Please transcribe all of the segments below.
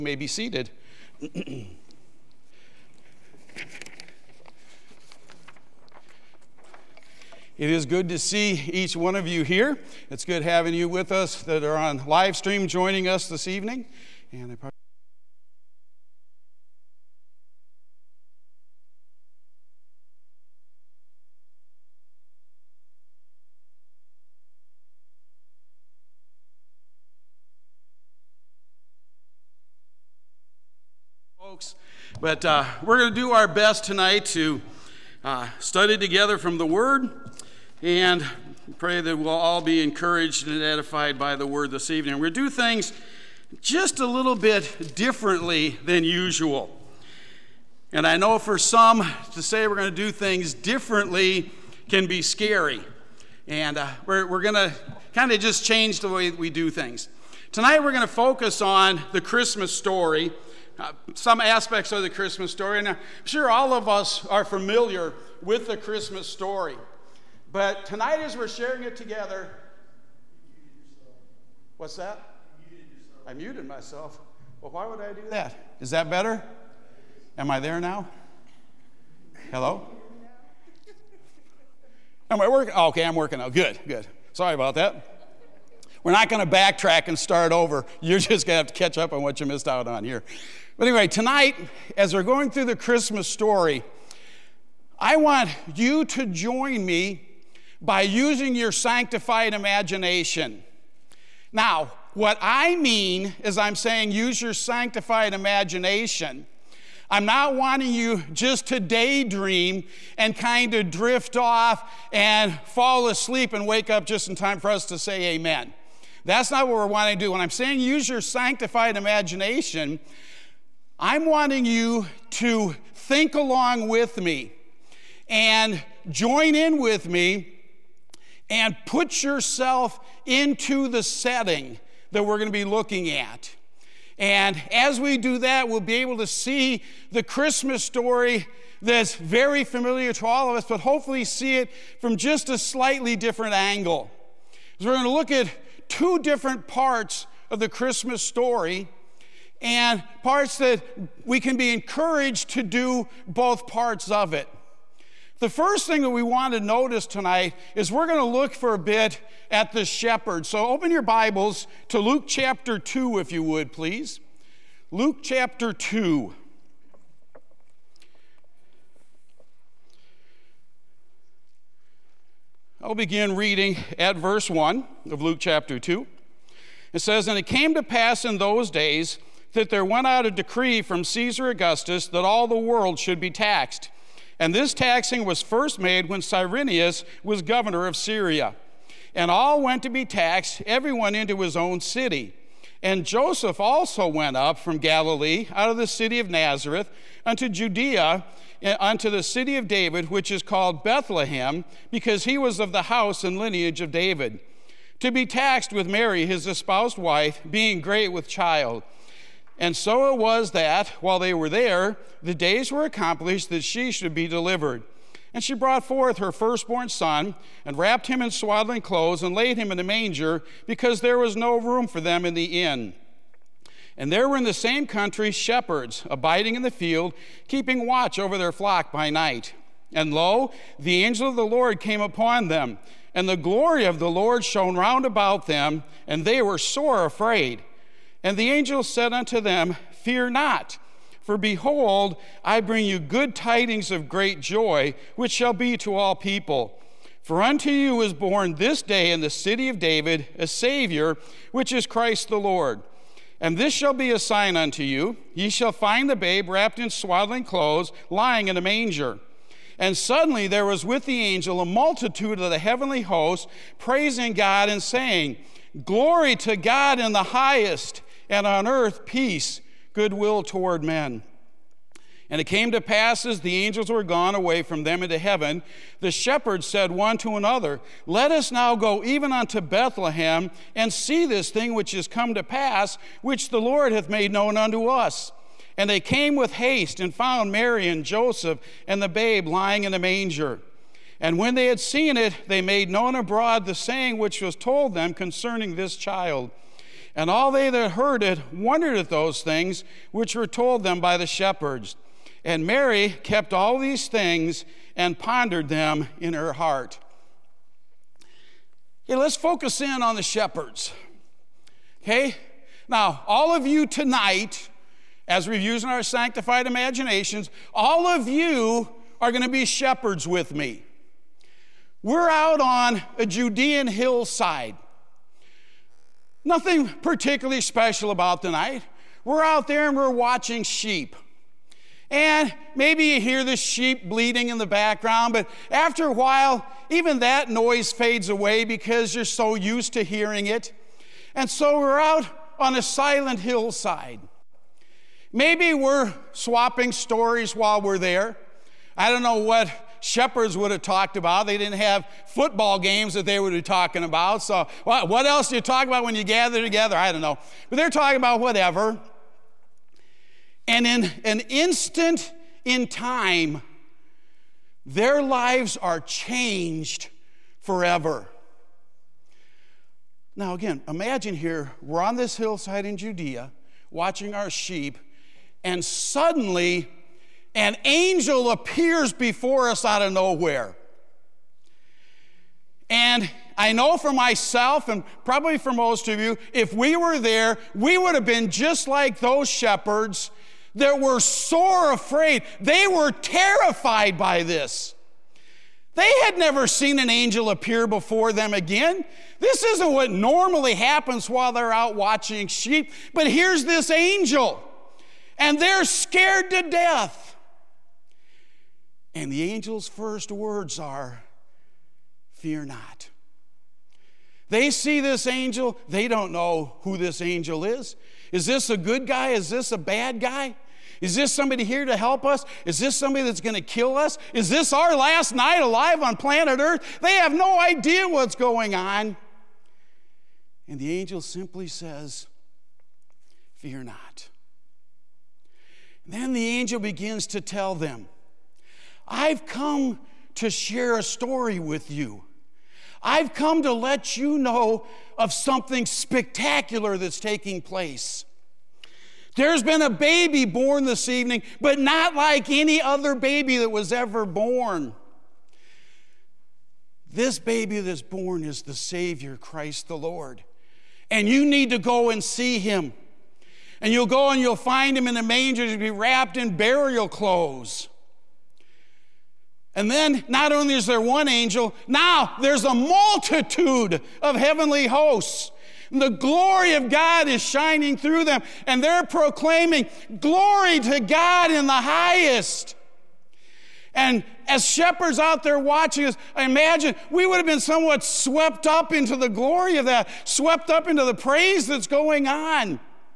You may be seated. It is good to see each one of you here. It's good having you with us that are on live stream joining us this evening. And folks, but we're going to do our best tonight to study together from the Word, and pray that we'll all be encouraged and edified by the Word this evening. We're going to do things just a little bit differently than usual. And I know for some, to say we're going to do things differently can be scary. And we're going to kind of just change the way we do things. Tonight we're going to focus on the Christmas story, some aspects of the Christmas story. And I'm sure all of us are familiar with the Christmas story. But tonight as we're sharing it together, what's that? I muted myself. Well, why would I do that? Is that better? Am I there now? Hello? Am I working? Oh, okay, I'm working now. Good. Sorry about that. We're not going to backtrack and start over. You're just going to have to catch up on what you missed out on here. But anyway, tonight, as we're going through the Christmas story, I want you to join me by using your sanctified imagination. Now, what I mean is I'm saying use your sanctified imagination. I'm not wanting you just to daydream and kind of drift off and fall asleep and wake up just in time for us to say amen. That's not what we're wanting to do. When I'm saying use your sanctified imagination, I'm wanting you to think along with me and join in with me and put yourself into the setting that we're going to be looking at. And as we do that, we'll be able to see the Christmas story that's very familiar to all of us, but hopefully see it from just a slightly different angle. So we're going to look at two different parts of the Christmas story, and parts that we can be encouraged to do both parts of it. The first thing that we want to notice tonight is we're going to look for a bit at the shepherd. So open your Bibles to Luke chapter 2, if you would, please. Luke chapter 2. I'll begin reading at verse 1 of Luke chapter 2. It says, "And it came to pass in those days that there went out a decree from Caesar Augustus that all the world should be taxed. And this taxing was first made when Cyrenius was governor of Syria. And all went to be taxed, everyone into his own city. And Joseph also went up from Galilee, out of the city of Nazareth, unto Judea, unto the city of David, which is called Bethlehem, because he was of the house and lineage of David, to be taxed with Mary, his espoused wife, being great with child. And so it was that, while they were there, the days were accomplished that she should be delivered. And she brought forth her firstborn son, and wrapped him in swaddling clothes, and laid him in a manger, because there was no room for them in the inn. And there were in the same country shepherds, abiding in the field, keeping watch over their flock by night. And lo, the angel of the Lord came upon them, and the glory of the Lord shone round about them, and they were sore afraid. And the angel said unto them, Fear not, for behold, I bring you good tidings of great joy, which shall be to all people. For unto you is born this day in the city of David a Savior, which is Christ the Lord. And this shall be a sign unto you. Ye shall find the babe wrapped in swaddling clothes, lying in a manger. And suddenly there was with the angel a multitude of the heavenly host, praising God and saying, Glory to God in the highest, and on earth peace, goodwill toward men. And it came to pass, as the angels were gone away from them into heaven, the shepherds said one to another, Let us now go even unto Bethlehem, and see this thing which is come to pass, which the Lord hath made known unto us. And they came with haste, and found Mary and Joseph, and the babe lying in a manger. And when they had seen it, they made known abroad the saying which was told them concerning this child. And all they that heard it wondered at those things which were told them by the shepherds. And Mary kept all these things and pondered them in her heart. Okay, let's focus in on the shepherds. Okay? Now, all of you tonight, as we're using our sanctified imaginations, all of you are going to be shepherds with me. We're out on a Judean hillside. Nothing particularly special about tonight. We're out there and we're watching sheep. And maybe you hear the sheep bleating in the background, but after a while, even that noise fades away because you're so used to hearing it. And so we're out on a silent hillside. Maybe we're swapping stories while we're there. I don't know what shepherds would have talked about. They didn't have football games that they would be talking about. So what else do you talk about when you gather together? I don't know. But they're talking about whatever. And in an instant in time, their lives are changed forever. Now again, imagine here, we're on this hillside in Judea, watching our sheep, and suddenly an angel appears before us out of nowhere. And I know for myself, and probably for most of you, if we were there, we would have been just like those shepherds that were sore afraid. They were terrified by this. They had never seen an angel appear before them again. This isn't what normally happens while they're out watching sheep, but here's this angel, and they're scared to death. And the angel's first words are, "Fear not." They see this angel. They don't know who this angel is. Is this a good guy? Is this a bad guy? Is this somebody here to help us? Is this somebody that's going to kill us? Is this our last night alive on planet Earth? They have no idea what's going on. And the angel simply says, "Fear not." And then the angel begins to tell them, "I've come to share a story with you. I've come to let you know of something spectacular that's taking place. There's been a baby born this evening, but not like any other baby that was ever born. This baby that's born is the Savior, Christ the Lord. And you need to go and see him. And you'll go and you'll find him in a manger to be wrapped in burial clothes." And then not only is there one angel, now there's a multitude of heavenly hosts. The glory of God is shining through them, and they're proclaiming, "Glory to God in the highest." And as shepherds out there watching us, I imagine we would have been somewhat swept up into the glory of that, swept up into the praise that's going on.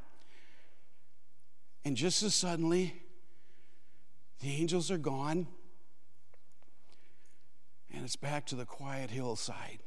And just as suddenly, the angels are gone, and it's back to the quiet hillside.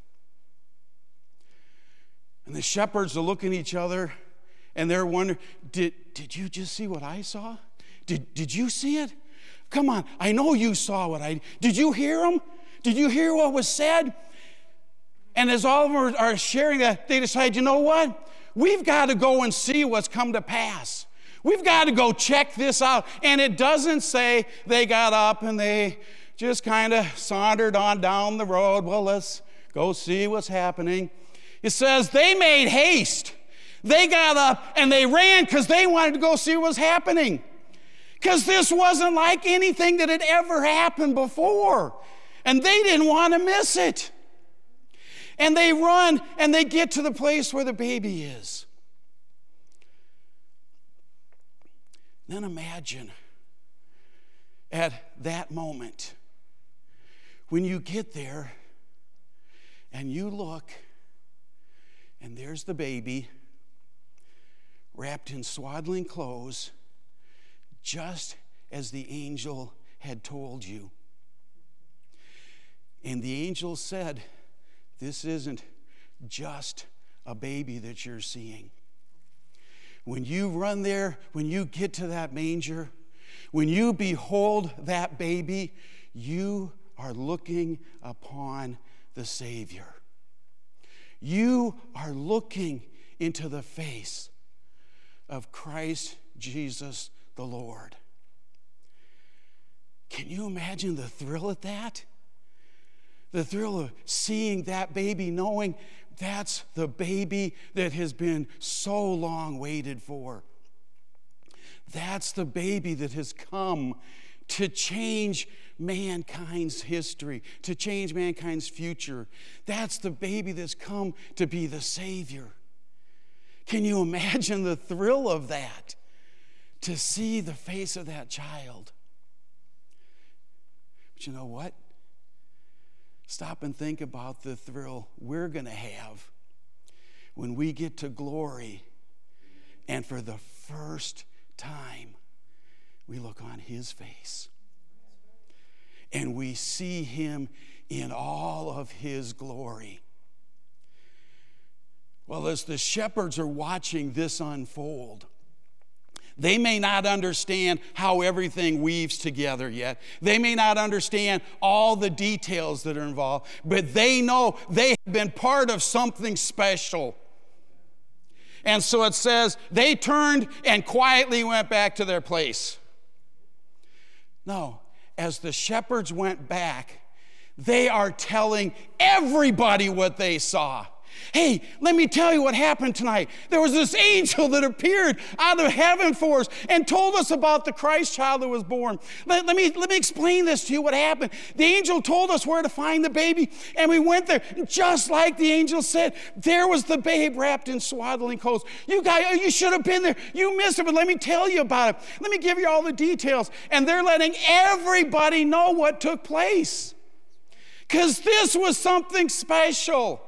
And the shepherds are looking at each other, and they're wondering, did you just see what I saw? Did you see it? Come on, I know you saw what I did. You hear them? Did you hear what was said? And as all of them are sharing that, they decide, you know what? We've got to go and see what's come to pass. We've got to go check this out. And it doesn't say they got up and they just kind of sauntered on down the road. Well, let's go see what's happening. It says they made haste. They got up and they ran because they wanted to go see what was happening. Because this wasn't like anything that had ever happened before. And they didn't want to miss it. And they run and they get to the place where the baby is. Then imagine at that moment when you get there and you look and there's the baby wrapped in swaddling clothes, just as the angel had told you. And the angel said, this isn't just a baby that you're seeing. When you run there, when you get to that manger, when you behold that baby, you are looking upon the Savior. You are looking into the face of Christ Jesus the Lord. Can you imagine the thrill at that? The thrill of seeing that baby, knowing that's the baby that has been so long waited for. That's the baby that has come to change mankind's history, to change mankind's future. That's the baby that's come to be the Savior. Can you imagine the thrill of that? To see the face of that child. But you know what? Stop and think about the thrill we're going to have when we get to glory and for the first time we look on his face and we see him in all of his glory. Well, as the shepherds are watching this unfold, they may not understand how everything weaves together yet. They may not understand all the details that are involved, but they know they have been part of something special. And so it says, they turned and quietly went back to their place. No, as the shepherds went back, they are telling everybody what they saw. Hey, let me tell you what happened tonight. There was this angel that appeared out of heaven for us and told us about the Christ child that was born. Let me explain this to you, what happened. The angel told us where to find the baby, and we went there. Just like the angel said, there was the babe wrapped in swaddling clothes. You guys, you should have been there. You missed it, but let me tell you about it. Let me give you all the details. And they're letting everybody know what took place, because this was something special.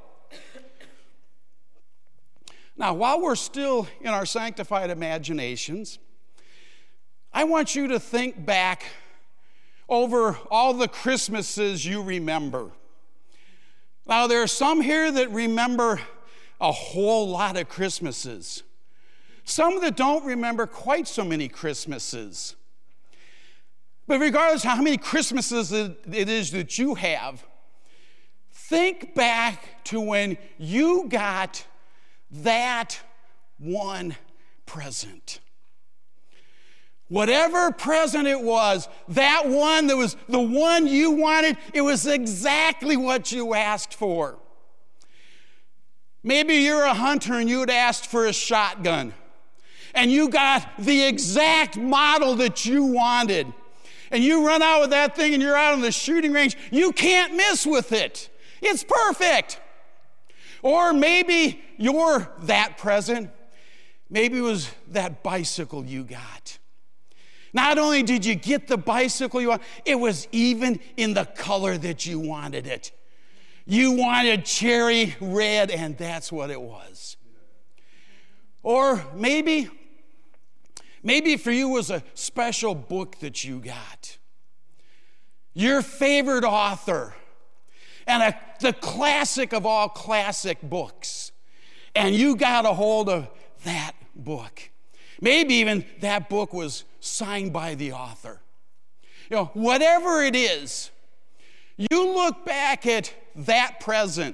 Now, while we're still in our sanctified imaginations, I want you to think back over all the Christmases you remember. Now, there are some here that remember a whole lot of Christmases. Some that don't remember quite so many Christmases. But regardless of how many Christmases it is that you have, think back to when you got that one present. Whatever present it was, that one that was the one you wanted, it was exactly what you asked for. Maybe you're a hunter and you'd asked for a shotgun, and you got the exact model that you wanted. And you run out with that thing and you're out on the shooting range. You can't miss with it. It's perfect. Or maybe you're that present. Maybe it was that bicycle you got. Not only did you get the bicycle you want, it was even in the color that you wanted it. You wanted cherry red, and that's what it was. Or maybe for you was a special book that you got. Your favorite author. And the classic of all classic books. And you got a hold of that book. Maybe even that book was signed by the author. You know, whatever it is, you look back at that present.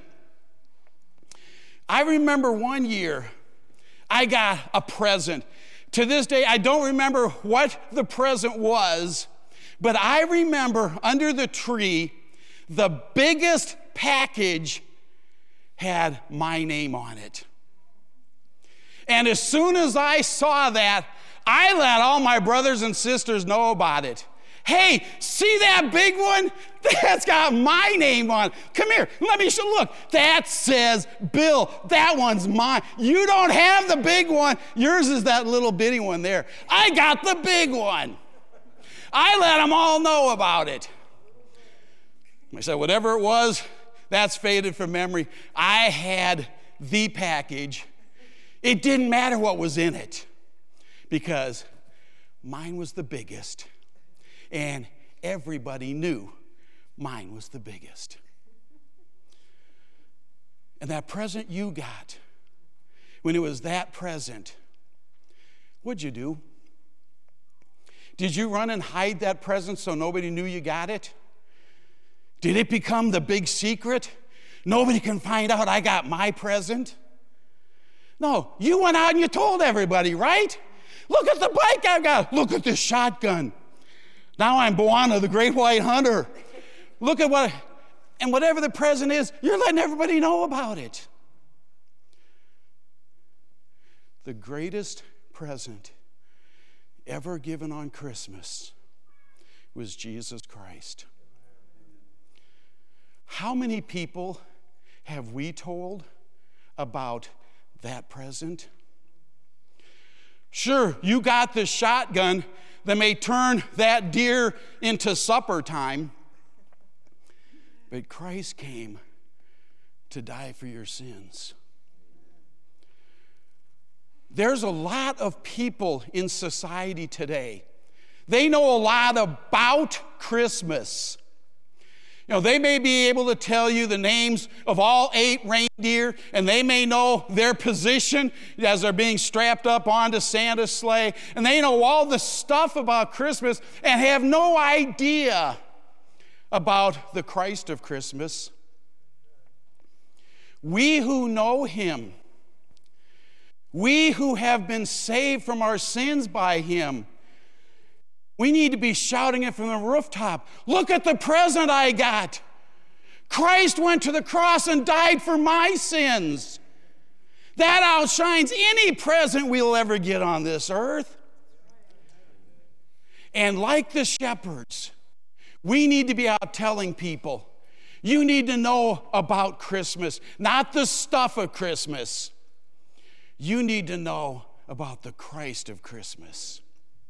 I remember one year I got a present. To this day, I don't remember what the present was, but I remember under the tree, the biggest package had my name on it. And as soon as I saw that, I let all my brothers and sisters know about it. Hey, see that big one? That's got my name on it. Come here, let me show. Look, that says Bill. That one's mine. You don't have the big one. Yours is that little bitty one there. I got the big one. I let them all know about it. I said, whatever it was, that's faded from memory. I had the package. It didn't matter what was in it, because mine was the biggest, and everybody knew mine was the biggest. And that present you got, when it was that present, what'd you do? Did you run and hide that present so nobody knew you got it? Did it become the big secret? Nobody can find out I got my present? No, you went out and you told everybody, right? Look at the bike I've got. Look at this shotgun. Now I'm Bwana, the great white hunter. Look at what, and whatever the present is, you're letting everybody know about it. The greatest present ever given on Christmas was Jesus Christ. How many people have we told about that present? Sure, you got the shotgun that may turn that deer into supper time, but Christ came to die for your sins. There's a lot of people in society today. They know a lot about Christmas. You know, they may be able to tell you the names of all 8 reindeer, and they may know their position as they're being strapped up onto Santa's sleigh, and they know all the stuff about Christmas and have no idea about the Christ of Christmas. We who know him, we who have been saved from our sins by him, we need to be shouting it from the rooftop. Look at the present I got. Christ went to the cross and died for my sins. That outshines any present we'll ever get on this earth. And like the shepherds, we need to be out telling people, you need to know about Christmas, not the stuff of Christmas. You need to know about the Christ of Christmas.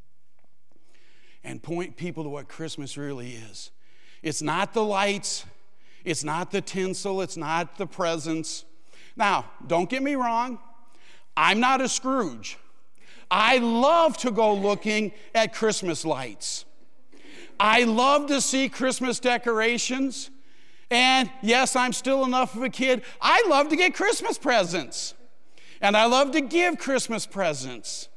And point people to what Christmas really is. It's not the lights, it's not the tinsel, it's not the presents. Now, don't get me wrong, I'm not a Scrooge. I love to go looking at Christmas lights. I love to see Christmas decorations. And yes, I'm still enough of a kid. I love to get Christmas presents. And I love to give Christmas presents.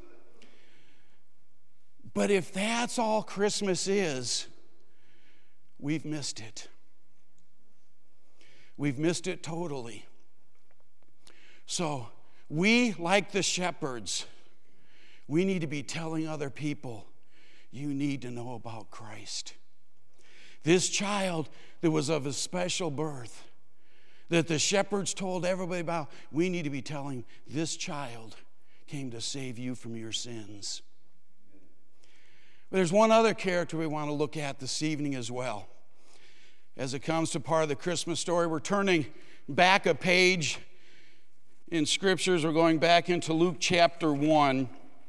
But if that's all Christmas is, we've missed it. We've missed it totally. So we, like the shepherds, we need to be telling other people, you need to know about Christ. This child that was of a special birth, that the shepherds told everybody about, we need to be telling, this child came to save you from your sins. But there's one other character we want to look at this evening as well. As it comes to part of the Christmas story, we're turning back a page in Scriptures. We're going back into Luke chapter 1.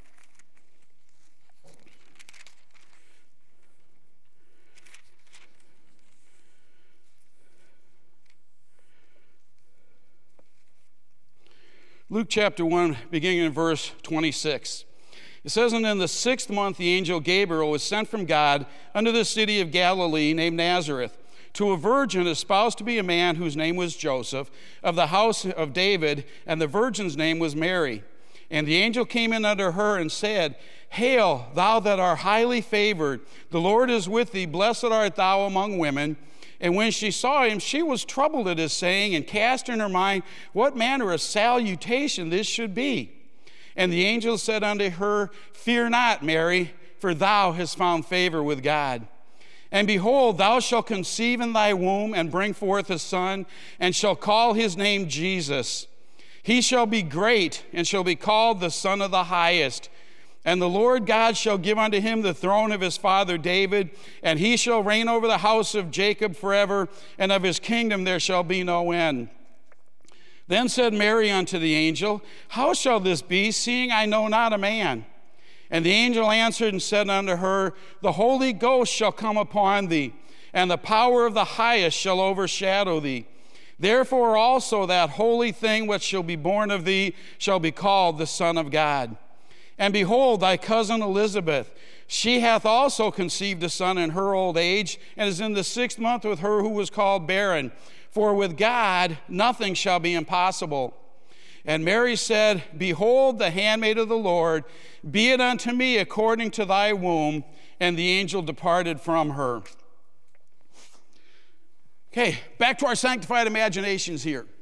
Luke chapter 1, beginning in verse 26. It says, and in the 6th month the angel Gabriel was sent from God unto the city of Galilee named Nazareth, to a virgin espoused to be a man whose name was Joseph, of the house of David, and the virgin's name was Mary. And the angel came in unto her and said, Hail, thou that art highly favored, the Lord is with thee, blessed art thou among women. And when she saw him, she was troubled at his saying, and cast in her mind what manner of salutation this should be. And the angel said unto her, Fear not, Mary, for thou hast found favor with God. And behold, thou shalt conceive in thy womb, and bring forth a son, and shall call his name Jesus. He shall be great, and shall be called the Son of the Highest. And the Lord God shall give unto him the throne of his father David, and he shall reign over the house of Jacob forever, and of his kingdom there shall be no end. Then said Mary unto the angel, How shall this be, seeing I know not a man? And the angel answered and said unto her, The Holy Ghost shall come upon thee, and the power of the highest shall overshadow thee. Therefore also that holy thing which shall be born of thee shall be called the Son of God. And behold, thy cousin Elizabeth, she hath also conceived a son in her old age, and is in the 6th month with her who was called barren. For with God nothing shall be impossible. And Mary said, Behold, the handmaid of the Lord, be it unto me according to thy womb. And the angel departed from her. Okay, back to our sanctified imaginations here.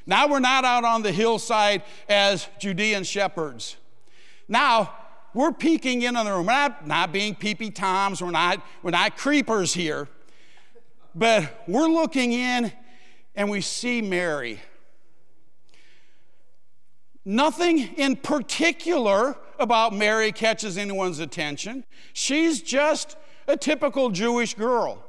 Now we're not out on the hillside as Judean shepherds. Now we're peeking in on the room. We're not being peepee toms. We're not creepers here. But we're looking in and we see Mary. Nothing in particular about Mary catches anyone's attention. She's just a typical Jewish girl.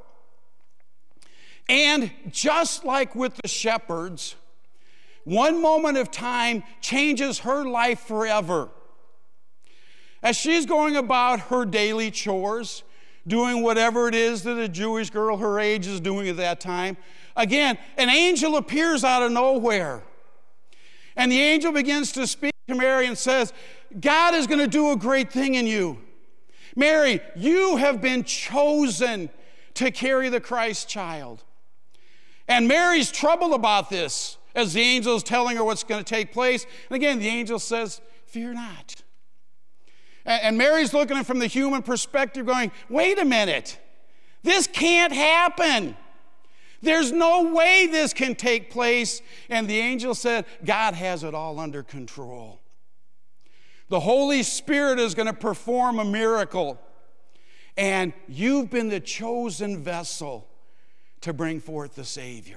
And just like with the shepherds, one moment of time changes her life forever. As she's going about her daily chores, doing whatever it is that a Jewish girl her age is doing at that time, again, an angel appears out of nowhere. And the angel begins to speak to Mary and says, God is going to do a great thing in you. Mary, you have been chosen to carry the Christ child. And Mary's troubled about this as the angel is telling her what's going to take place. And again, the angel says, fear not. And Mary's looking at it from the human perspective going, wait a minute, this can't happen. There's no way this can take place. And the angel said, God has it all under control. The Holy Spirit is going to perform a miracle. And you've been the chosen vessel to bring forth the Savior.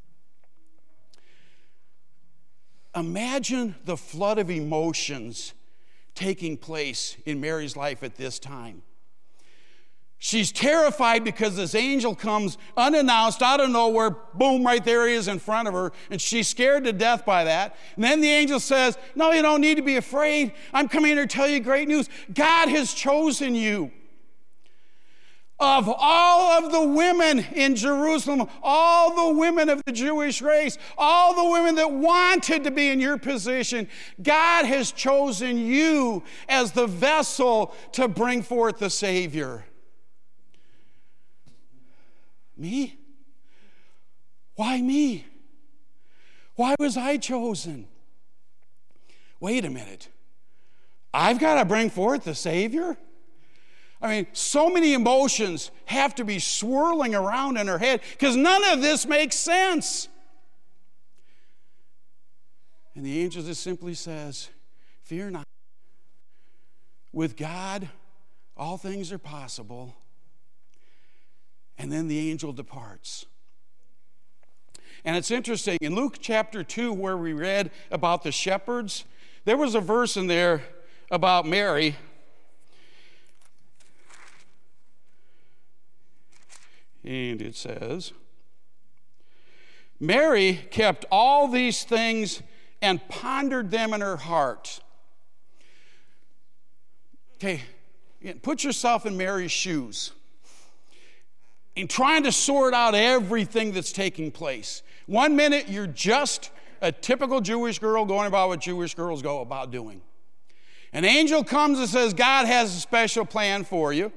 Imagine the flood of emotions taking place in Mary's life at this time. She's terrified because this angel comes unannounced out of nowhere, boom, right there he is in front of her, and she's scared to death by that. And then the angel says, no, you don't need to be afraid. I'm coming here to tell you great news. God has chosen you. Of all of the women in Jerusalem, all the women of the Jewish race, all the women that wanted to be in your position, God has chosen you as the vessel to bring forth the Savior. Me? Why me? Why was I chosen? Wait a minute. I've got to bring forth the Savior? I mean, so many emotions have to be swirling around in her head because none of this makes sense. And the angel just simply says, fear not. With God, all things are possible. And then the angel departs. And it's interesting, in Luke chapter 2, where we read about the shepherds, there was a verse in there about Mary. And it says, Mary kept all these things and pondered them in her heart. Okay, put yourself in Mary's shoes. In trying to sort out everything that's taking place. One minute, you're just a typical Jewish girl going about what Jewish girls go about doing. An angel comes and says, God has a special plan for you.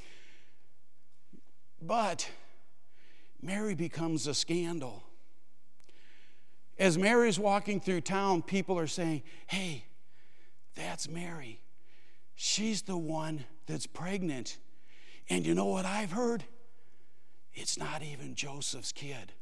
But Mary becomes a scandal. As Mary's walking through town, people are saying, hey, that's Mary. She's the one that's pregnant. And you know what I've heard? It's not even Joseph's kid.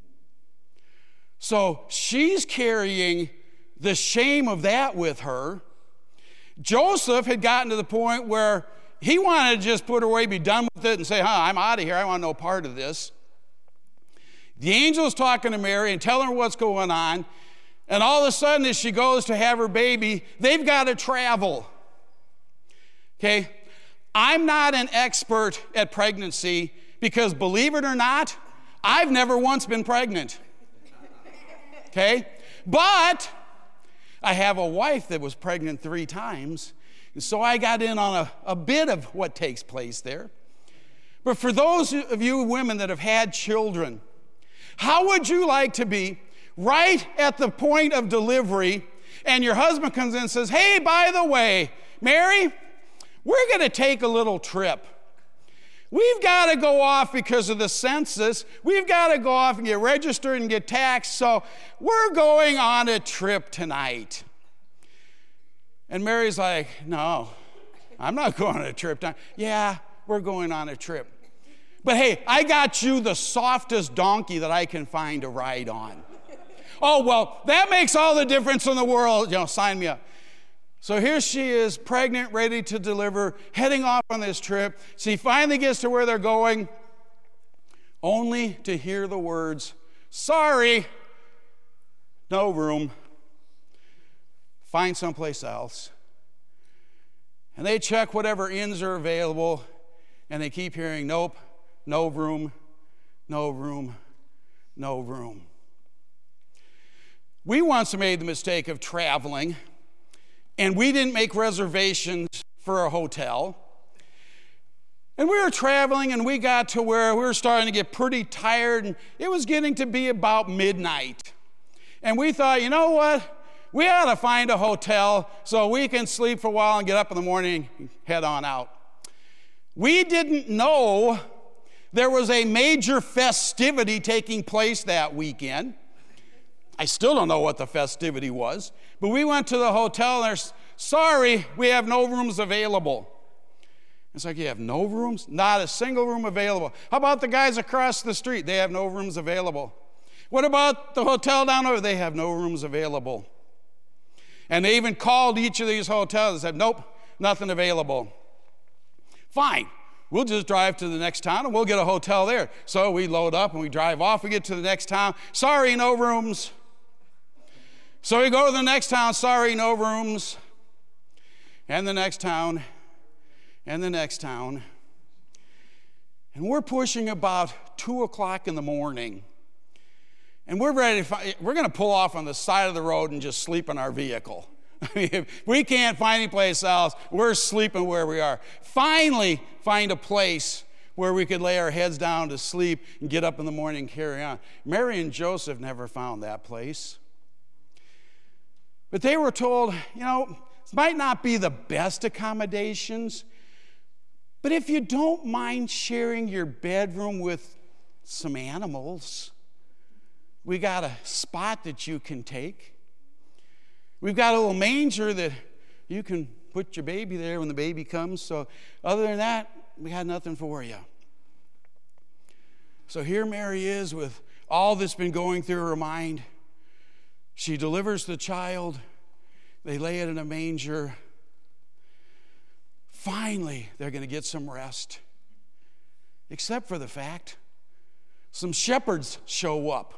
So she's carrying the shame of that with her. Joseph had gotten to the point where he wanted to just put her away, be done with it, and say, I'm out of here. I want no part of this. The angel's talking to Mary and telling her what's going on. And all of a sudden, as she goes to have her baby, they've got to travel. Okay? I'm not an expert at pregnancy because, believe it or not, I've never once been pregnant. Okay? But I have a wife that was pregnant 3 times. And so I got in on a bit of what takes place there. But for those of you women that have had children, how would you like to be right at the point of delivery and your husband comes in and says, hey, by the way, Mary, we're going to take a little trip. We've got to go off because of the census. We've got to go off and get registered and get taxed. So we're going on a trip tonight. And Mary's like, no, I'm not going on a trip tonight. Yeah, we're going on a trip. But hey, I got you the softest donkey that I can find to ride on. Oh, well, that makes all the difference in the world. Sign me up. So here she is, pregnant, ready to deliver, heading off on this trip. She finally gets to where they're going, only to hear the words, sorry, no room. Find someplace else. And they check whatever inns are available, and they keep hearing, nope, no room, no room, no room. We once made the mistake of traveling, and we didn't make reservations for a hotel. And we were traveling, and we got to where we were starting to get pretty tired, and it was getting to be about midnight. And we thought, you know what? We ought to find a hotel so we can sleep for a while and get up in the morning and head on out. We didn't know there was a major festivity taking place that weekend. I still don't know what the festivity was, but we went to the hotel and they're, sorry, we have no rooms available. It's like, you have no rooms? Not a single room available. How about the guys across the street? They have no rooms available. What about the hotel down over? They have no rooms available. And they even called each of these hotels and said, nope, nothing available. Fine, we'll just drive to the next town and we'll get a hotel there. So we load up and we drive off, we get to the next town, sorry, no rooms. So we go to the next town, sorry, no rooms. And the next town, and the next town. And we're pushing about 2 o'clock in the morning. And we're ready we're going to pull off on the side of the road and just sleep in our vehicle. I mean, if we can't find any place else, we're sleeping where we are. Finally, find a place where we could lay our heads down to sleep and get up in the morning and carry on. Mary and Joseph never found that place. But they were told, this might not be the best accommodations, but if you don't mind sharing your bedroom with some animals, we got a spot that you can take. We've got a little manger that you can put your baby there when the baby comes. So other than that, we had nothing for you. So here Mary is with all that's been going through her mind. She delivers the child. They lay it in a manger. Finally, they're going to get some rest. Except for the fact, some shepherds show up.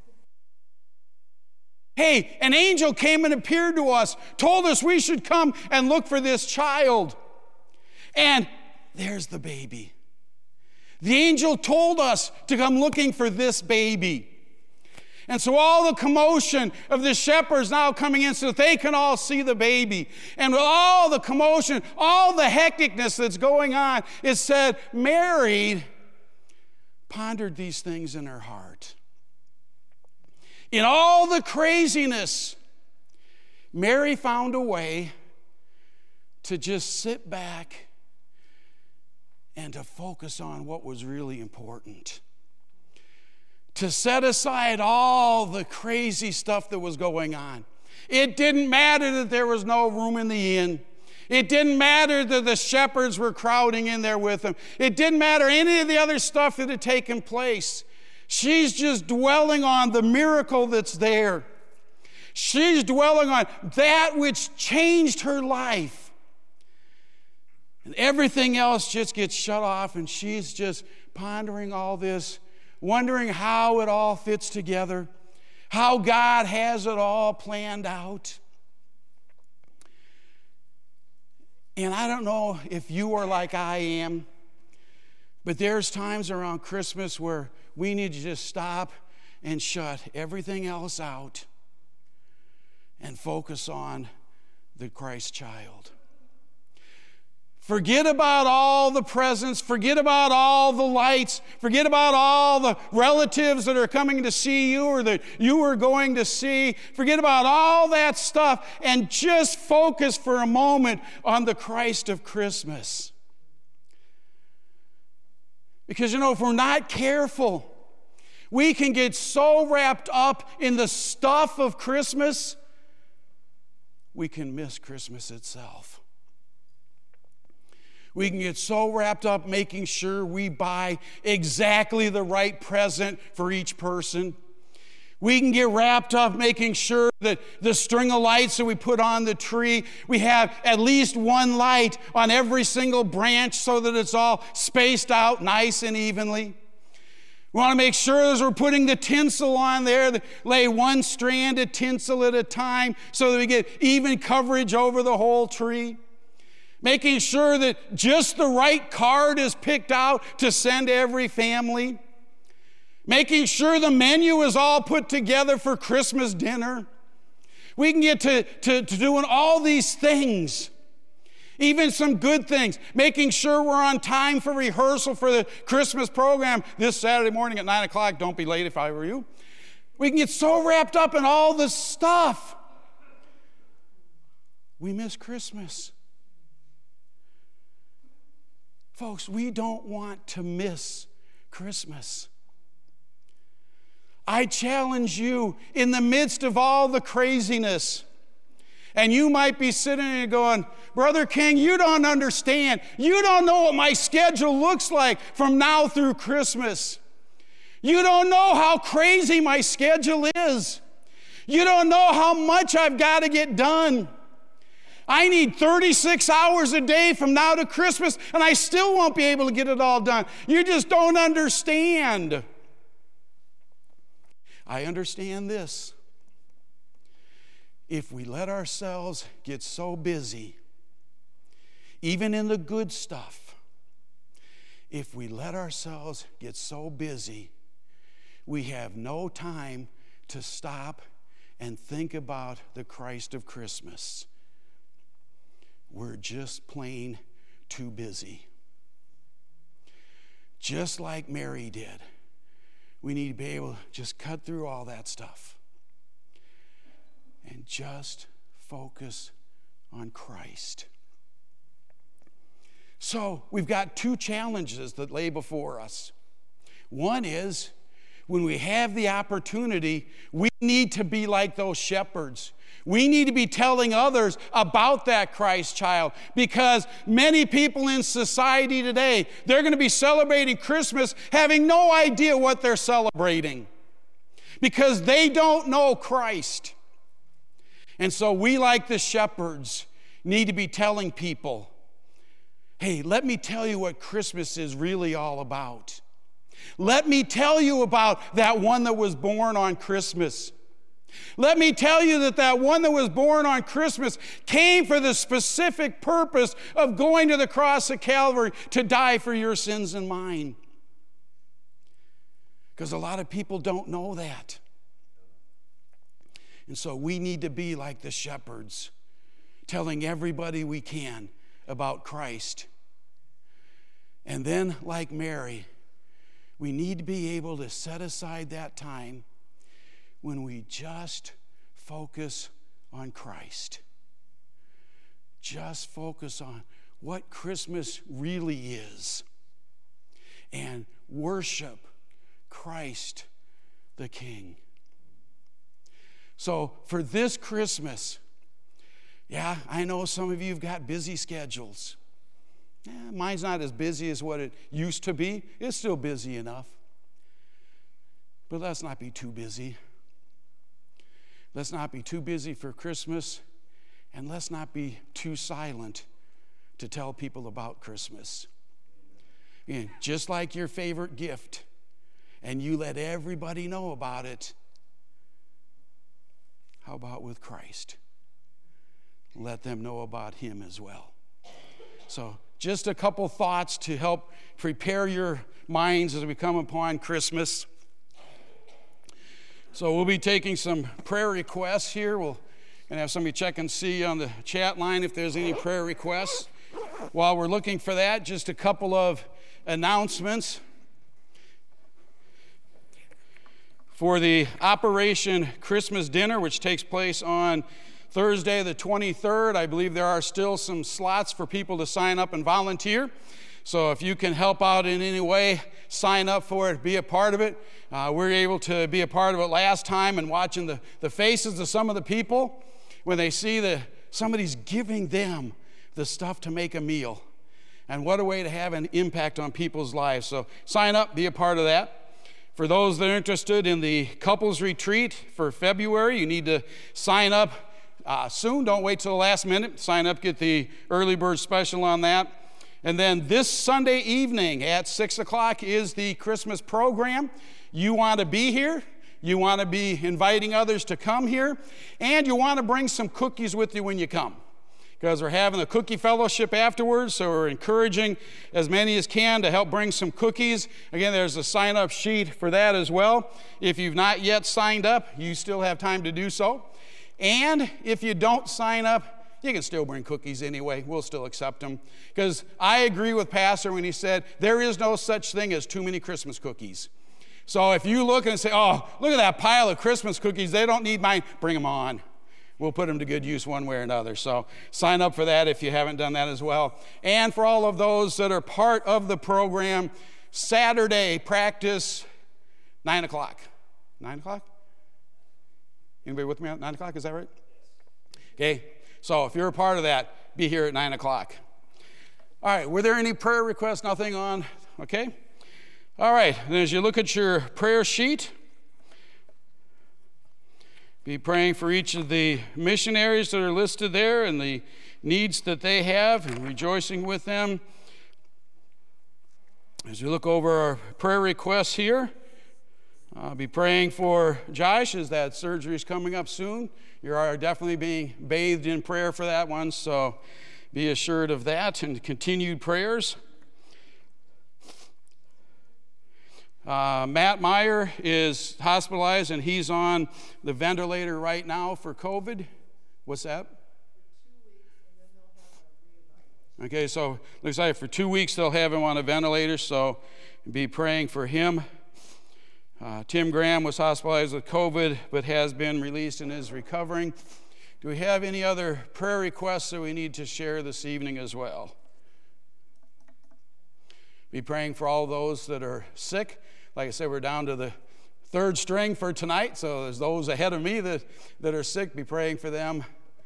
Hey, an angel came and appeared to us, told us we should come and look for this child. And there's the baby. The angel told us to come looking for this baby. And so all the commotion of the shepherds now coming in so that they can all see the baby. And with all the commotion, all the hecticness that's going on, it said Mary pondered these things in her heart. In all the craziness, Mary found a way to just sit back and to focus on what was really important. To set aside all the crazy stuff that was going on. It didn't matter that there was no room in the inn. It didn't matter that the shepherds were crowding in there with them. It didn't matter any of the other stuff that had taken place. She's just dwelling on the miracle that's there. She's dwelling on that which changed her life. And everything else just gets shut off, and she's just pondering all this, wondering how it all fits together, how God has it all planned out. And I don't know if you are like I am, but there's times around Christmas where we need to just stop and shut everything else out and focus on the Christ child. Forget about all the presents. Forget about all the lights. Forget about all the relatives that are coming to see you or that you are going to see. Forget about all that stuff and just focus for a moment on the Christ of Christmas. Because, if we're not careful, we can get so wrapped up in the stuff of Christmas, we can miss Christmas itself. We can get so wrapped up making sure we buy exactly the right present for each person. We can get wrapped up making sure that the string of lights that we put on the tree, we have at least one light on every single branch so that it's all spaced out nice and evenly. We want to make sure as we're putting the tinsel on there, that lay one strand of tinsel at a time so that we get even coverage over the whole tree. Making sure that just the right card is picked out to send to every family. Making sure the menu is all put together for Christmas dinner. We can get to doing all these things, even some good things. Making sure we're on time for rehearsal for the Christmas program this Saturday morning at 9 o'clock. Don't be late if I were you. We can get so wrapped up in all this stuff, we miss Christmas. Folks, we don't want to miss Christmas. I challenge you in the midst of all the craziness, and you might be sitting there going, Brother King, you don't understand. You don't know what my schedule looks like from now through Christmas. You don't know how crazy my schedule is. You don't know how much I've got to get done. I need 36 hours a day from now to Christmas, and I still won't be able to get it all done. You just don't understand. I understand this. If we let ourselves get so busy, even in the good stuff, if we let ourselves get so busy, we have no time to stop and think about the Christ of Christmas. We're just plain too busy. Just like Mary did. We need to be able to just cut through all that stuff and just focus on Christ. So we've got two challenges that lay before us. One is, when we have the opportunity, we need to be like those shepherds. We need to be telling others about that Christ child, because many people in society today, they're going to be celebrating Christmas having no idea what they're celebrating because they don't know Christ. And so we, like the shepherds, need to be telling people, hey, let me tell you what Christmas is really all about. Let me tell you about that one that was born on Christmas. Let me tell you that that one that was born on Christmas came for the specific purpose of going to the cross of Calvary to die for your sins and mine. Because a lot of people don't know that. And so we need to be like the shepherds, telling everybody we can about Christ. And then, like Mary, we need to be able to set aside that time when we just focus on Christ. Just focus on what Christmas really is and worship Christ the King. So for this Christmas, yeah, I know some of you have got busy schedules. Mine's not as busy as what it used to be. It's still busy enough. But let's not be too busy. Let's not be too busy for Christmas, and let's not be too silent to tell people about Christmas. Again, just like your favorite gift, and you let everybody know about it, how about with Christ? Let them know about Him as well. So just a couple thoughts to help prepare your minds as we come upon Christmas. So we'll be taking some prayer requests here. We'll going to have somebody check and see on the chat line if there's any prayer requests. While we're looking for that, just a couple of announcements. For the Operation Christmas Dinner, which takes place on Thursday the 23rd, I believe there are still some slots for people to sign up and volunteer. So if you can help out in any way, sign up for it, be a part of it. We were able to be a part of it last time, and watching the faces of some of the people when they see that somebody's giving them the stuff to make a meal. And what a way to have an impact on people's lives. So sign up, be a part of that. For those that are interested in the couples retreat for February, you need to sign up soon. Don't wait till the last minute. Sign up, get the early bird special on that. And then this Sunday evening at 6 o'clock is the Christmas program. You want to be here. You want to be inviting others to come here. And you want to bring some cookies with you when you come, because we're having a cookie fellowship afterwards, so we're encouraging as many as can to help bring some cookies. Again, there's a sign-up sheet for that as well. If you've not yet signed up, you still have time to do so. And if you don't sign up, you can still bring cookies anyway. We'll still accept them. Because I agree with Pastor when he said, there is no such thing as too many Christmas cookies. So if you look and say, oh, look at that pile of Christmas cookies, they don't need mine, bring them on. We'll put them to good use one way or another. So sign up for that if you haven't done that as well. And for all of those that are part of the program, Saturday practice, 9 o'clock. 9 o'clock? Anybody with me at 9 o'clock? Is that right? Okay. So if you're a part of that, be here at 9 o'clock. All right. Were there any prayer requests? Nothing on? Okay. All right. And as you look at your prayer sheet, be praying for each of the missionaries that are listed there and the needs that they have, and rejoicing with them. As you look over our prayer requests here, I'll be praying for Josh as that surgery is coming up soon. You are definitely being bathed in prayer for that one, so be assured of that and continued prayers. Matt Meyer is hospitalized, and he's on the ventilator right now for COVID. What's that? Okay, so looks like for 2 weeks they'll have him on a ventilator, so be praying for him. Tim Graham was hospitalized with COVID, but has been released and is recovering. Do we have any other prayer requests that we need to share this evening as well? Be praying for all those that are sick. Like I said, we're down to the third string for tonight, so there's those ahead of me that are sick. Be praying for them.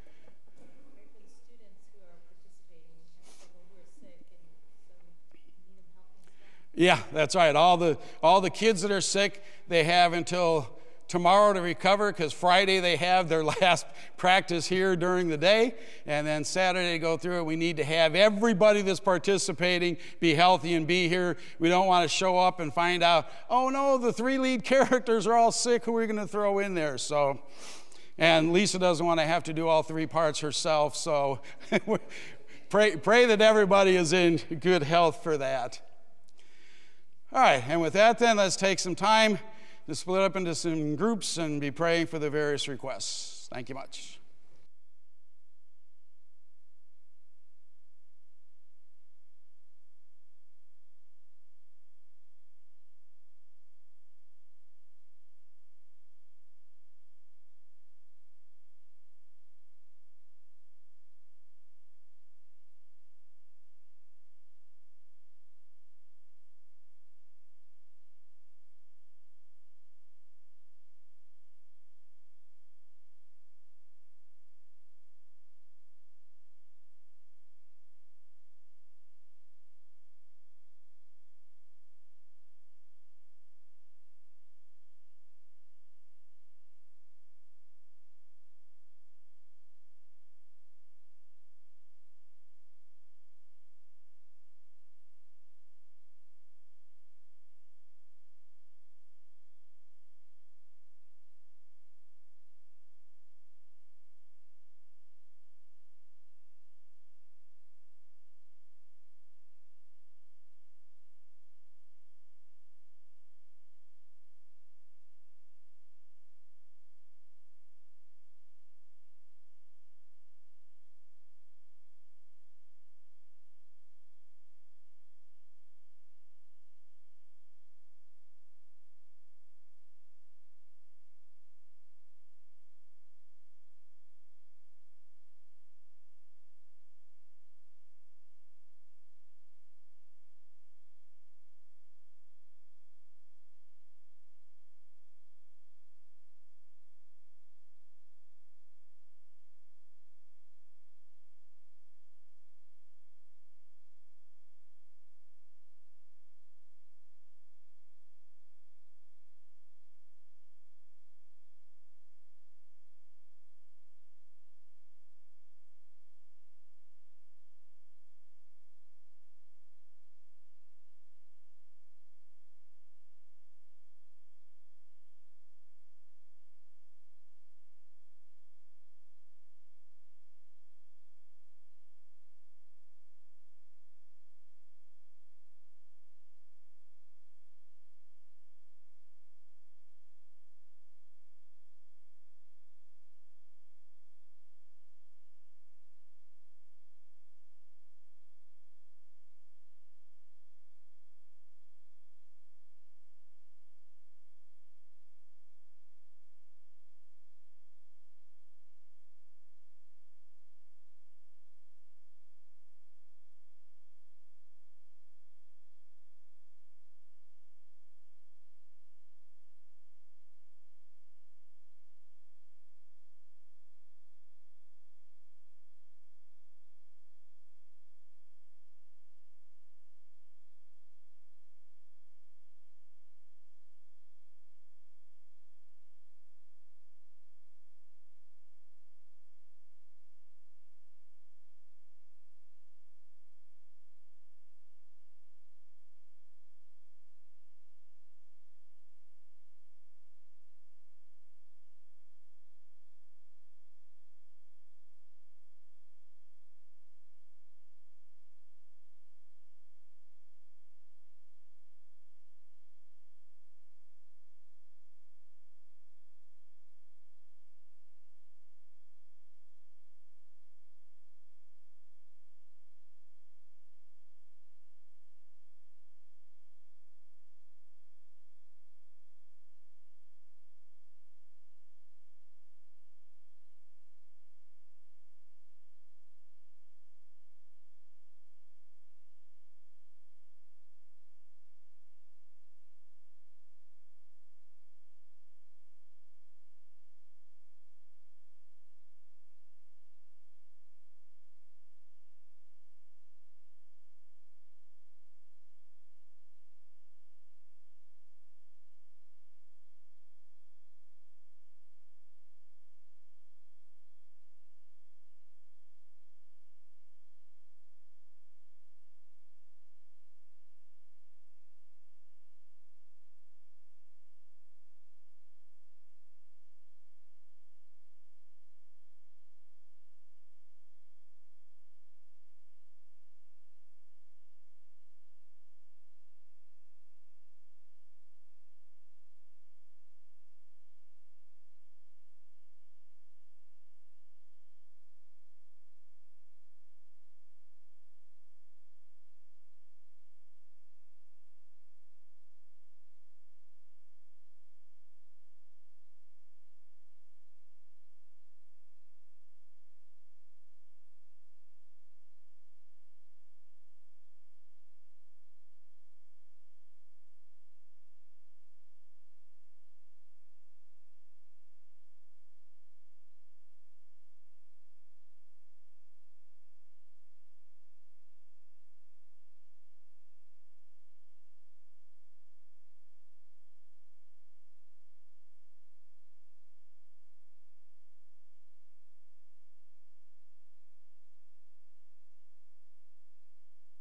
Yeah, that's right. All the kids that are sick, they have until tomorrow to recover, because Friday they have their last practice here during the day, and then Saturday to go through it. We need to have everybody that's participating be healthy and be here. We don't want to show up and find out, oh no, the 3 lead characters are all sick. Who are we going to throw in there? So, and Lisa doesn't want to have to do all 3 parts herself, so pray that everybody is in good health for that. All right, and with that then, let's take some time to split up into some groups and be praying for the various requests. Thank you much.